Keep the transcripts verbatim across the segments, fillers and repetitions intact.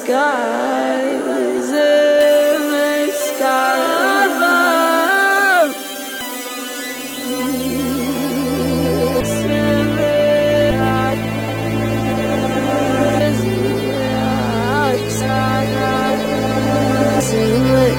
skies, in the sky above. It's in the eyes, outside, it's in the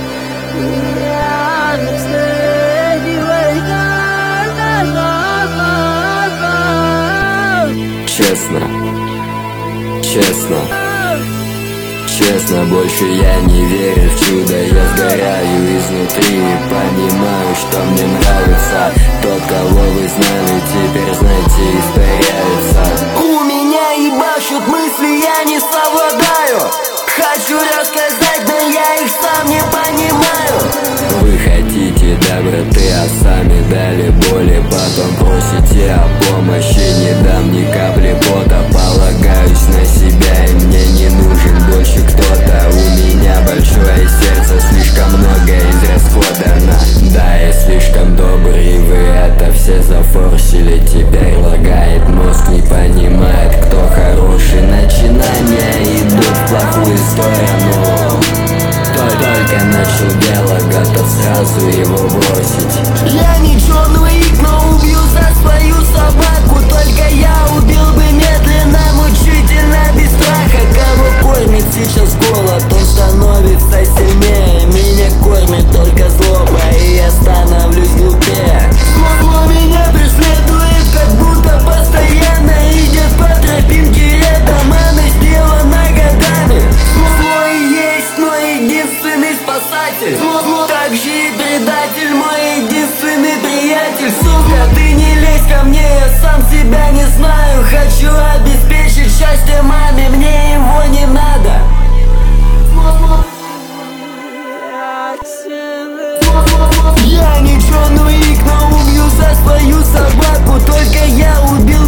Честно, честно, честно, больше я не верю в чудо. Я сгораю изнутри и понимаю, что мне нравится. Тот, кого вы знали, теперь, знаете, испаряется. У меня ебашут мысли, я не совладаю. Хочу рассказать, но я их сам не понимаю. Вы хотите доброты, а сами дали боли. Потом просите о помощи, не дам ни капли пота. Полагаюсь на себя, и мне не нужен больше кто-то. У меня большое сердце, слишком много израсходано. Да, я слишком добрый, вы это все зафорсили. Теперь лагает мозг, не понимает, кто хороший. Начинания идут в плохую сторону. Только начал дело, готов сразу его бросить. Я не черный, но убью за свою собаку. Только я убил бы медленно, мучительно, без страха. Кого кормит сейчас голод, он становится сильнее. Меня кормит только злоба, и я становлюсь глупее. Зло меня преследует, как будто постоянно идет по тропинке летом. Она сделана годами. Зло и есть мой единственный спасатель. Зло также и предатель, мой единственный приятель. Сука, ты не лезь ко мне, я сам себя не знаю. Хочу обеспечить счастье маме, мне его не надо. Я не черный, но убью за свою собаку. Только я убил